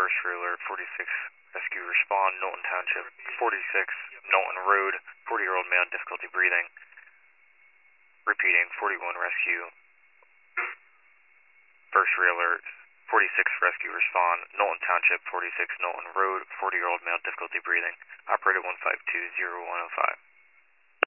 first alert, 46 rescue respond, Knowlton Township, 46 Knowlton Road, 40-year-old male, difficulty breathing. Repeating, 41 rescue, first alert, 46 rescue respond, Knowlton Township, 46 Knowlton Road, 40-year-old male, difficulty breathing. Operator 1520105.